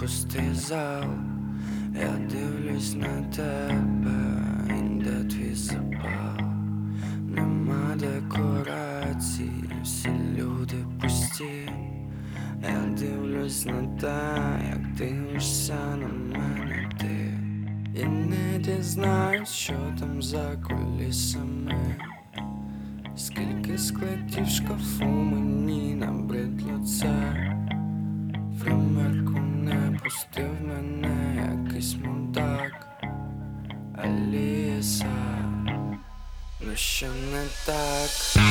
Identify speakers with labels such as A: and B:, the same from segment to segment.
A: пустий зал, я дивлюсь на тебе, де твій запал, нема декорацій, всі люди пусті. Я дивлюсь на те, як дивишся на мене ти, і не дізнаюсь, що там за кулісами. Скільки складів в шкафу мені набридло це. В примерку не пустив мене якийсь мудак. Аліса, ну що не так?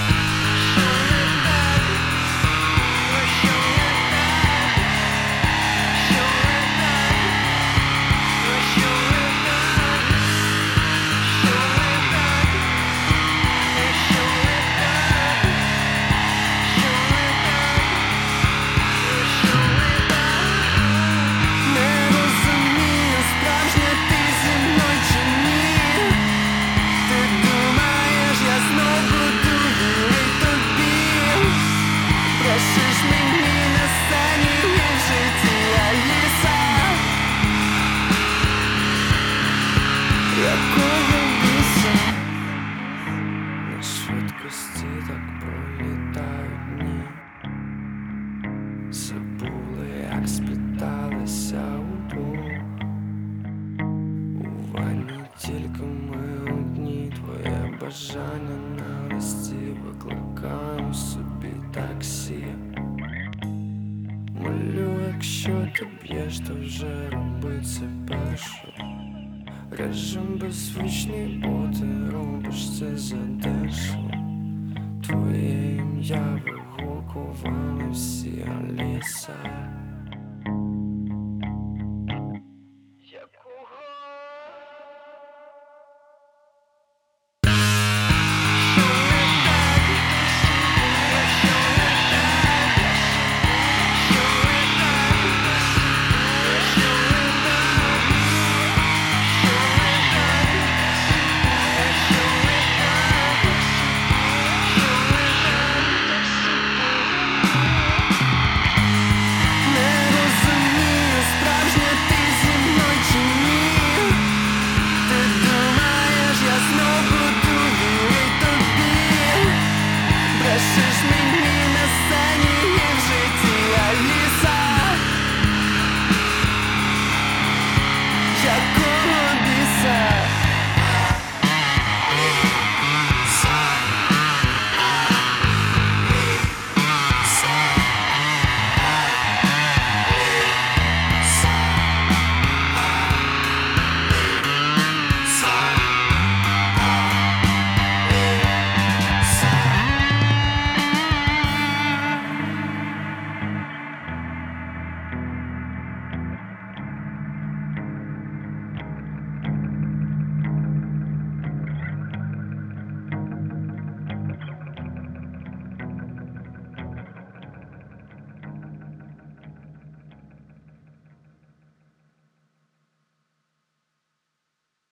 A: На швидкості так пролітають дні. Забули, як спліталися удвох. У ванні тільки ми одні. Твоє бажання на листі. Викликаємо собі таксі. Молю, якщо ти б'єш, то вже роби це перше. Режим беззвучний, бо ти робиш це задешево. Твоє ім'я вигукували всі, Аліса.